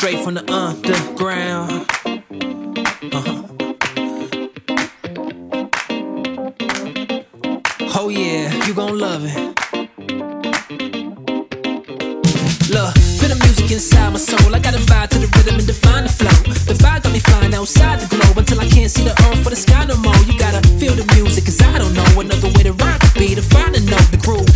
straight from the underground. Oh yeah, you gon' love it. Look, feel the music inside my soul. I got a vibe to the rhythm and define the flow. The vibe got me flying outside the globe until I can't see the earth or the sky no more. You gotta feel the music, cause I don't know another way to rock the beat. To find a note, the groove